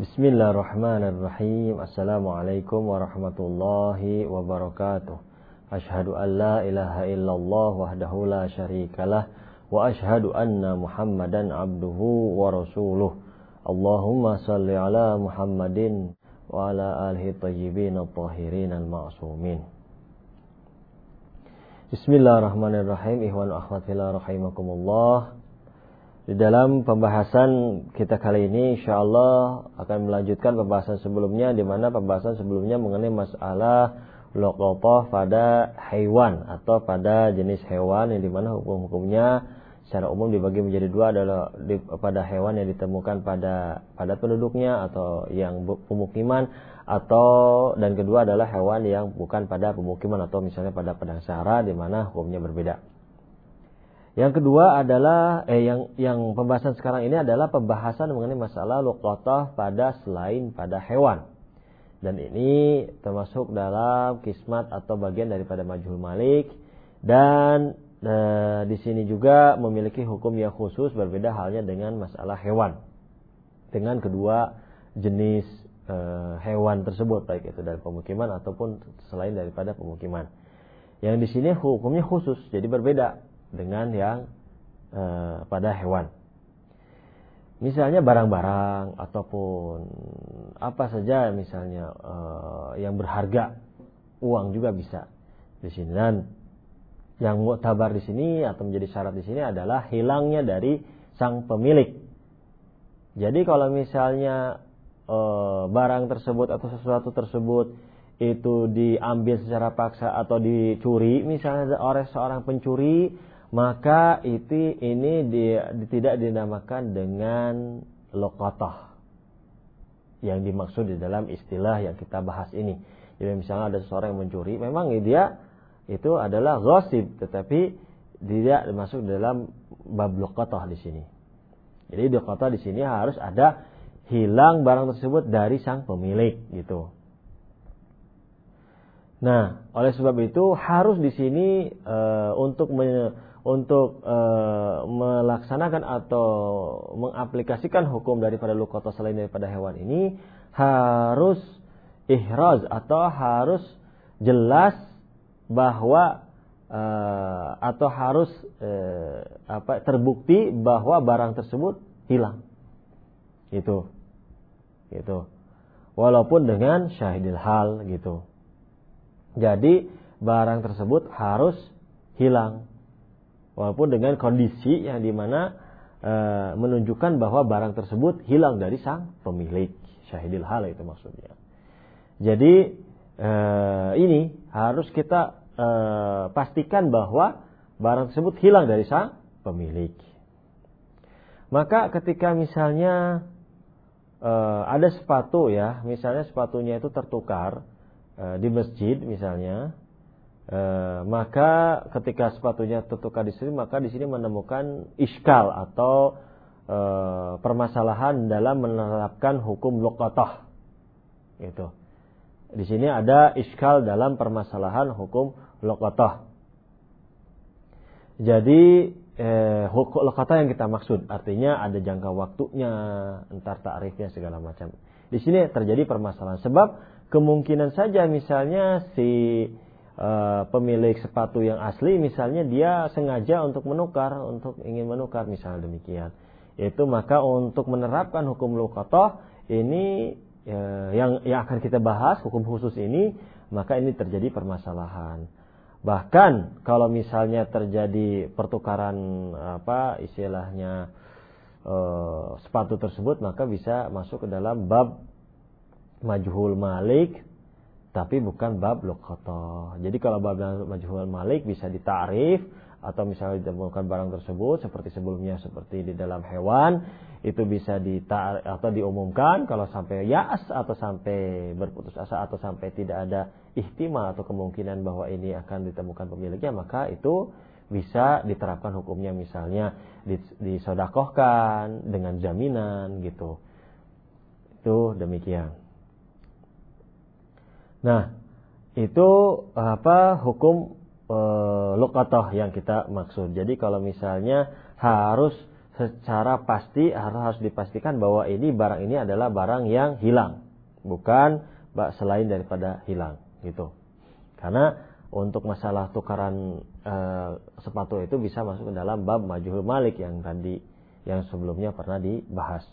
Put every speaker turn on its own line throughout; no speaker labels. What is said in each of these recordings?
Bismillahirrahmanirrahim. Assalamualaikum warahmatullahi wabarakatuh. Asyhadu an la ilaha illallah wahdahu la syarikalah wa asyhadu anna Muhammadan abduhu wa rasuluh. Allahumma salli ala Muhammadin wa ala alihi thayyibin at-tahirin al-ma'sumin. Bismillahirrahmanirrahim. Ikhwan wa akhwat fillah rahimakumullah. Di dalam pembahasan kita kali ini insyaallah akan melanjutkan pembahasan sebelumnya, di mana pembahasan sebelumnya mengenai masalah luqatah pada hewan atau pada jenis hewan, yang di mana hukum-hukumnya secara umum dibagi menjadi dua, adalah pada hewan yang ditemukan pada penduduknya atau yang pemukiman, dan kedua adalah hewan yang bukan pada pemukiman atau misalnya pada padang sahara, di mana hukumnya berbeda. Yang kedua adalah yang pembahasan sekarang ini adalah pembahasan mengenai masalah luqatah pada selain pada hewan. Dan ini termasuk dalam kismat atau bagian daripada majhul malik, dan di sini juga memiliki hukum yang khusus, berbeda halnya dengan masalah hewan. Dengan kedua jenis hewan tersebut, baik itu dari pemukiman ataupun selain daripada pemukiman. Yang di sini hukumnya khusus, jadi berbeda dengan yang pada hewan. Misalnya barang-barang ataupun apa saja misalnya yang berharga, uang juga bisa di sini. Dan yang mu'tabar di sini atau menjadi syarat di sini adalah hilangnya dari sang pemilik. Jadi kalau misalnya barang tersebut atau sesuatu tersebut itu diambil secara paksa atau dicuri misalnya oleh seorang pencuri, maka ini tidak dinamakan dengan luqatah yang dimaksud di dalam istilah yang kita bahas ini. Jadi misalnya ada seseorang yang mencuri, memang dia itu adalah ghasib, tetapi tidak masuk dalam bab luqatah di sini. Jadi luqatah di sini harus ada hilang barang tersebut dari sang pemilik gitu. Nah, oleh sebab itu harus di sini untuk melaksanakan atau mengaplikasikan hukum daripada luqatah selain daripada hewan ini, harus ihraz atau harus jelas bahwa atau harus terbukti bahwa barang tersebut hilang. Gitu. Walaupun dengan syahidil hal gitu. Jadi barang tersebut harus hilang, walaupun dengan kondisi yang dimana menunjukkan bahwa barang tersebut hilang dari sang pemilik, syahidil hal itu maksudnya. Jadi ini harus kita pastikan bahwa barang tersebut hilang dari sang pemilik. Maka ketika misalnya ada sepatu ya, misalnya sepatunya itu tertukar di masjid misalnya, maka ketika sepatunya tertukar di sini, maka di sini menemukan iskal atau permasalahan dalam menerapkan hukum luqatah. Gitu. Di sini ada iskal dalam permasalahan hukum luqatah. Jadi hukum luqatah yang kita maksud artinya ada jangka waktunya, entar ta'rifnya segala macam. Di sini terjadi permasalahan sebab kemungkinan saja misalnya si pemilik sepatu yang asli misalnya dia sengaja untuk ingin menukar misalnya demikian. Itu maka untuk menerapkan hukum luqatah ini yang akan kita bahas, hukum khusus ini, maka ini terjadi permasalahan. Bahkan kalau misalnya terjadi pertukaran sepatu tersebut, maka bisa masuk ke dalam bab majhul malik, tapi bukan bab luqatah. Jadi kalau bab majhul malik bisa ditakrif atau misalnya ditemukan barang tersebut seperti sebelumnya, seperti di dalam hewan itu bisa ditakrif atau diumumkan. Kalau sampai ya'as atau sampai berputus asa atau sampai tidak ada ihtimal atau kemungkinan bahwa ini akan ditemukan pemiliknya, maka itu bisa diterapkan hukumnya, misalnya disodakohkan dengan jaminan gitu. Itu demikian. Nah, itu hukum luqatah yang kita maksud. Jadi kalau misalnya harus secara pasti harus dipastikan bahwa ini barang ini adalah barang yang hilang, bukan selain daripada hilang gitu. Karena untuk masalah tukaran sepatu itu bisa masuk ke dalam bab majhul malik yang tadi yang sebelumnya pernah dibahas.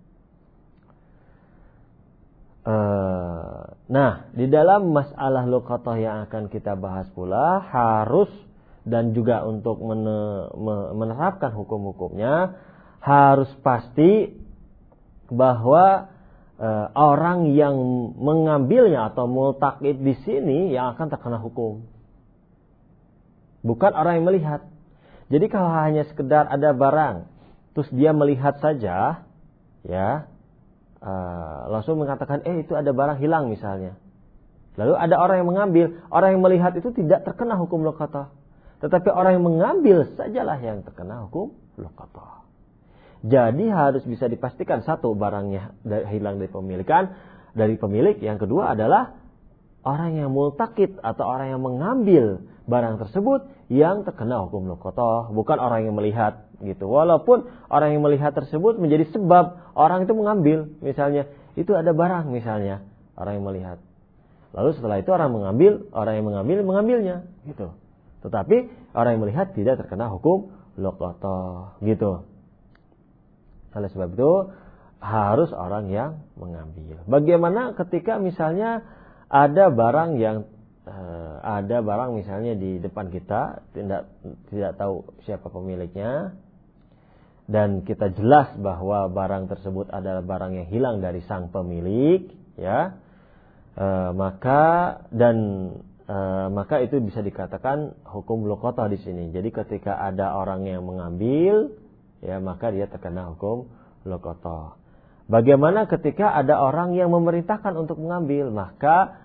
Nah, di dalam masalah luqatah yang akan kita bahas pula harus dan juga untuk menerapkan hukum-hukumnya harus pasti bahwa orang yang mengambilnya atau multaqid di sini yang akan terkena hukum, bukan orang yang melihat. Jadi kalau hanya sekedar ada barang terus dia melihat saja, ya langsung mengatakan itu ada barang hilang misalnya, lalu ada orang yang mengambil, orang yang melihat itu tidak terkena hukum luqatah. Tetapi orang yang mengambil sajalah yang terkena hukum luqatah. Jadi harus bisa dipastikan satu, barangnya hilang dari pemilik. Yang kedua adalah orang yang multaqid atau orang yang mengambil barang tersebut yang terkena hukum luqatah, bukan orang yang melihat gitu. Walaupun orang yang melihat tersebut menjadi sebab orang itu mengambil, misalnya itu ada barang misalnya, orang yang melihat. Lalu setelah itu orang yang mengambilnya gitu. Tetapi orang yang melihat tidak terkena hukum luqatah gitu. Oleh sebab itu harus orang yang mengambil. Bagaimana ketika misalnya ada barang misalnya di depan kita, tidak tahu siapa pemiliknya, dan kita jelas bahwa barang tersebut adalah barang yang hilang dari sang pemilik, ya, maka itu bisa dikatakan hukum luqatah di sini. Jadi ketika ada orang yang mengambil, ya, maka dia terkena hukum luqatah. Bagaimana ketika ada orang yang memerintahkan untuk mengambil, maka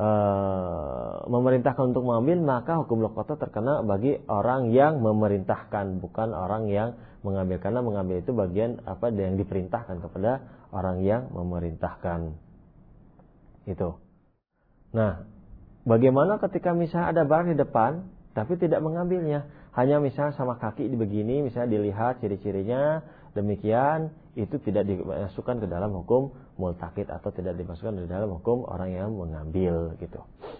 maka hukum luqatah terkena bagi orang yang memerintahkan, bukan orang yang mengambil, karena mengambil itu bagian yang diperintahkan kepada orang yang memerintahkan. Itu. Nah, bagaimana ketika misalnya ada barang di depan tapi tidak mengambilnya, hanya misalnya sama kaki begini, misalnya dilihat ciri-cirinya demikian, itu tidak dimasukkan ke dalam hukum multaqid atau tidak dimasukkan ke dalam hukum orang yang mengambil gitu.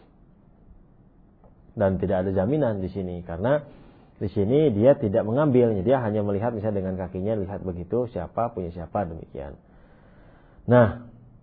Dan tidak ada jaminan di sini, karena di sini dia tidak mengambil, dia hanya melihat misalnya dengan kakinya, lihat begitu siapa punya siapa demikian. Nah,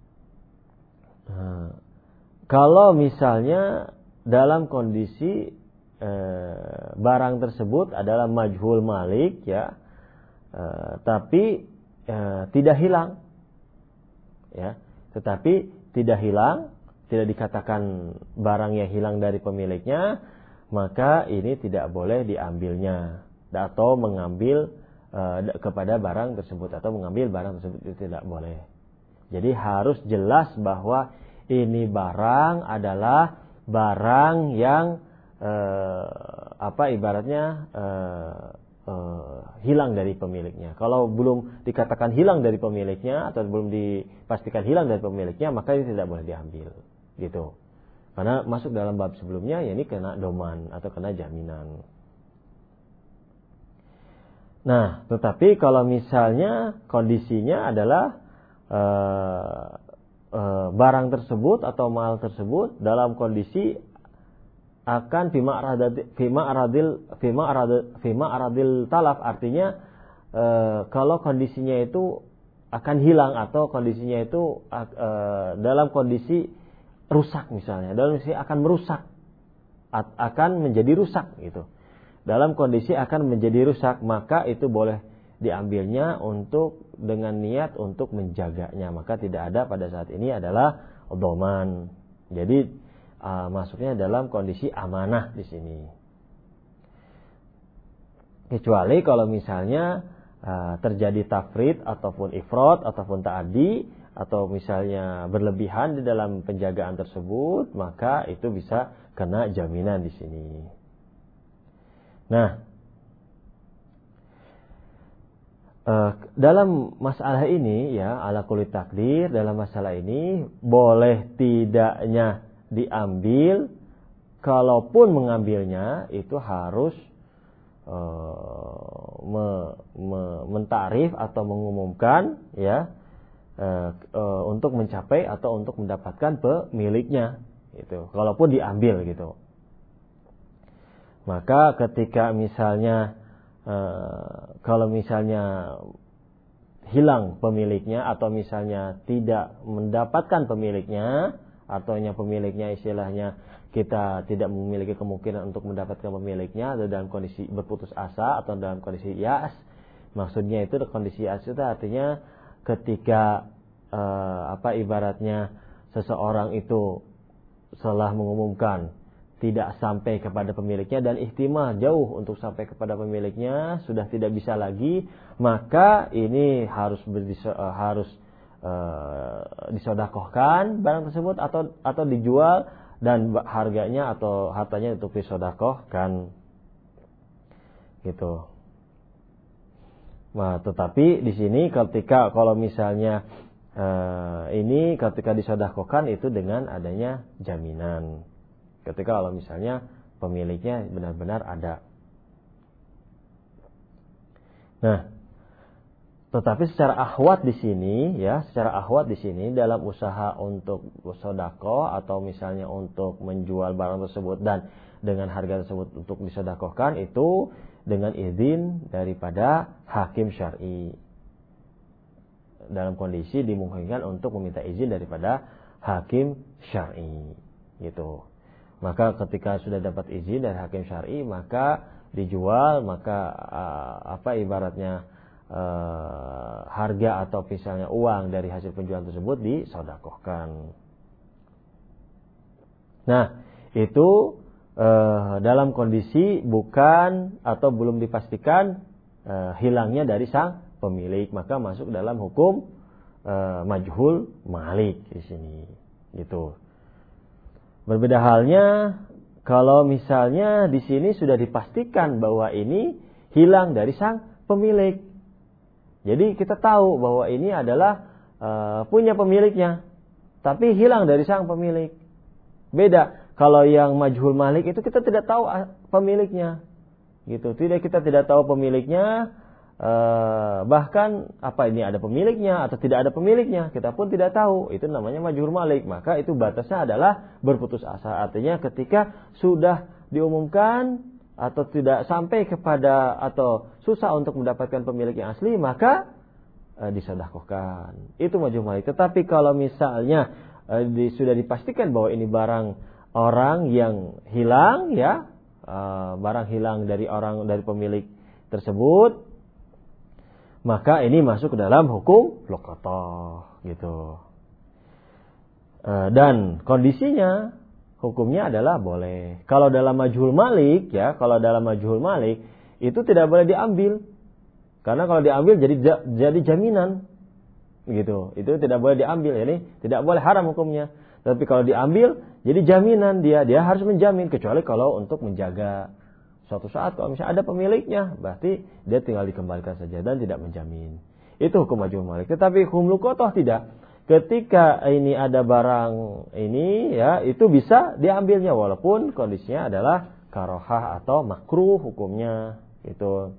kalau misalnya dalam kondisi barang tersebut adalah majhul malik, ya, tapi tidak hilang, ya, tetapi tidak hilang, tidak dikatakan barang yang hilang dari pemiliknya, maka ini tidak boleh diambilnya atau mengambil kepada barang tersebut, atau mengambil barang tersebut itu tidak boleh. Jadi harus jelas bahwa ini barang adalah barang yang ibaratnya hilang dari pemiliknya. Kalau belum dikatakan hilang dari pemiliknya atau belum dipastikan hilang dari pemiliknya, maka ini tidak boleh diambil gitu. Karena masuk dalam bab sebelumnya, ya, ini kena doman atau kena jaminan. Nah, tetapi kalau misalnya kondisinya adalah barang tersebut atau mal tersebut dalam kondisi akan fima aradil talaf, artinya kalau kondisinya itu akan hilang atau kondisinya itu dalam kondisi rusak misalnya, dalam kondisi akan merusak, akan menjadi rusak gitu. Dalam kondisi akan menjadi rusak, maka itu boleh diambilnya untuk dengan niat untuk menjaganya, maka tidak ada pada saat ini adalah dhaman. Jadi masuknya dalam kondisi amanah di sini. Kecuali kalau misalnya terjadi tafrid ataupun ifrat ataupun ta'addi, atau misalnya berlebihan di dalam penjagaan tersebut, maka itu bisa kena jaminan di sini. Nah, dalam masalah ini, ya, ala kulli takdir, dalam masalah ini boleh tidaknya diambil, kalaupun mengambilnya itu harus mentarif atau mengumumkan ya untuk mencapai atau untuk mendapatkan pemiliknya itu kalaupun diambil gitu. Maka ketika misalnya kalau misalnya hilang pemiliknya atau misalnya tidak mendapatkan pemiliknya atau pemiliknya istilahnya kita tidak memiliki kemungkinan untuk mendapatkan pemiliknya atau dalam kondisi berputus asa atau dalam kondisi ya'as. Maksudnya itu kondisi ya'as itu artinya ketika ibaratnya seseorang itu setelah mengumumkan tidak sampai kepada pemiliknya dan ihtimal jauh untuk sampai kepada pemiliknya sudah tidak bisa lagi, maka ini harus disodakohkan barang tersebut atau dijual dan harganya atau hartanya untuk disodakohkan gitu. Nah, tetapi di sini kalau misalnya ini ketika disodakohkan itu dengan adanya jaminan. Ketika kalau misalnya pemiliknya benar-benar ada. Nah, tetapi secara akhwat di sini dalam usaha untuk sedekah atau misalnya untuk menjual barang tersebut dan dengan harga tersebut untuk disedekahkan itu dengan izin daripada hakim syar'i. Dalam kondisi dimungkinkan untuk meminta izin daripada hakim syar'i gitu. Maka ketika sudah dapat izin dari hakim syar'i maka dijual, maka ibaratnya harga atau misalnya uang dari hasil penjualan tersebut disedekahkan. Nah, itu dalam kondisi bukan atau belum dipastikan hilangnya dari sang pemilik, maka masuk dalam hukum majhul malik di sini gitu. Berbeda halnya kalau misalnya di sini sudah dipastikan bahwa ini hilang dari sang pemilik. Jadi kita tahu bahwa ini adalah punya pemiliknya, tapi hilang dari sang pemilik. Beda kalau yang majhul malik itu kita tidak tahu pemiliknya, gitu. Kita tidak tahu pemiliknya. Bahkan ini ada pemiliknya atau tidak ada pemiliknya kita pun tidak tahu, itu namanya majhul malik. Maka itu batasnya adalah berputus asa, artinya ketika sudah diumumkan atau tidak sampai kepada atau susah untuk mendapatkan pemilik yang asli maka disedekahkan, itu majhul malik. Tetapi kalau misalnya sudah dipastikan bahwa ini barang orang yang hilang ya, barang hilang dari pemilik tersebut, maka ini masuk ke dalam hukum luqatah gitu. Dan kondisinya hukumnya adalah boleh. Kalau dalam majhul malik itu tidak boleh diambil. Karena kalau diambil jadi jaminan gitu. Itu tidak boleh diambil, ini tidak boleh, haram hukumnya. Tapi kalau diambil jadi jaminan, dia harus menjamin, kecuali kalau untuk menjaga suatu saat kalau misalnya ada pemiliknya, berarti dia tinggal dikembalikan saja dan tidak menjamin. Itu hukum majhul malik. Tetapi hukum luqatah tidak. Ketika ini ada barang ini ya, itu bisa diambilnya walaupun kondisinya adalah karohah atau makruh hukumnya itu.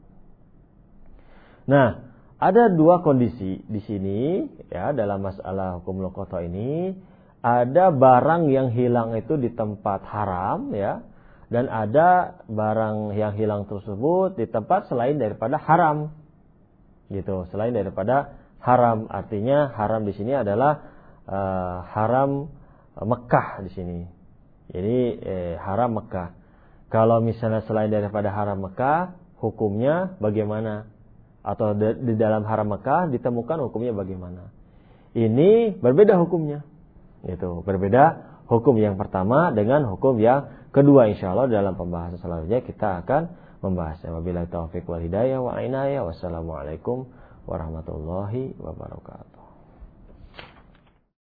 Nah, ada dua kondisi di sini ya dalam masalah hukum luqatah ini. Ada barang yang hilang itu di tempat haram ya, dan ada barang yang hilang tersebut di tempat selain daripada haram. Gitu, selain daripada haram, artinya haram di sini adalah haram Mekah di sini. Jadi haram Mekah. Kalau misalnya selain daripada haram Mekah, hukumnya bagaimana? Atau di dalam haram Mekah ditemukan hukumnya bagaimana? Ini berbeda hukumnya. Gitu, berbeda hukum yang pertama dengan hukum yang kedua. Insyaallah dalam pembahasan selanjutnya kita akan membahasnya. Wabillahi taufiq wal hidayah wa inayah. Wassalamualaikum warahmatullahi wabarakatuh.